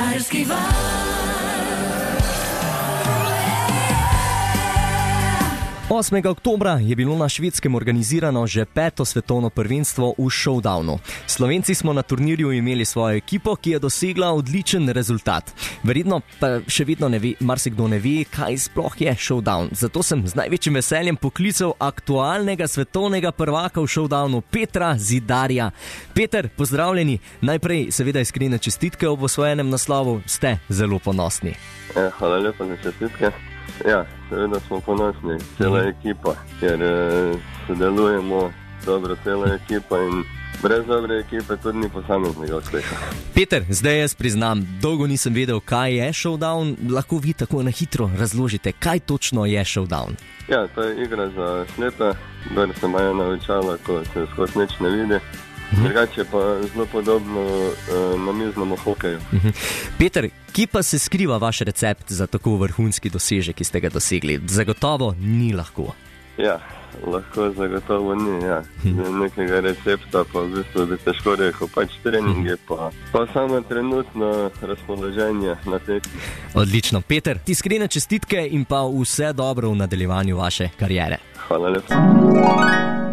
Štajerski val. 8. oktobra je bilo na Švedskem organizirano že 5. svetovno prvenstvo v showdownu. Slovenci smo na turnirju imeli svojo ekipo, ki je dosegla odličen rezultat. Verjetno pa še vedno marsikdo ne ve, kaj sploh je showdown. Zato sem z največjim veseljem poklical aktualnega svetovnega prvaka v showdownu, Petra Zidarja. Peter, pozdravljeni. Najprej seveda iskrene čestitke ob osvojenem naslovu. Ste zelo ponosni. Hvala lepa za čestitke. Ja, seveda smo ponosni, cela ekipa, ker sodelujemo dobro, cela ekipa in brez dobre ekipe tudi ni posameznega uspeha. Peter, zdaj jaz priznam, dolgo nisem vedel, kaj je showdown. Lahko vi tako na hitro razložite, kaj točno je showdown? Ja, to je igra za slepe, kdor se imajo naučala, ko se skozi nič ne vidi. Drugače pa zelo podobno namiznemu hokeju. Peter, kje pa se skriva vaš recept za tako vrhunski dosežek, ki ste ga dosegli? Zagotovo ni lahko. Ja, lahko zagotovo ni, ja. Nekega recepta pa v bistvu bi težko rekel, pač treninge pa samo trenutno razpoloženje na tekmi. Odlično. Peter, iskrene čestitke in pa vse dobro v nadaljevanju vaše kariere. Hvala lepa.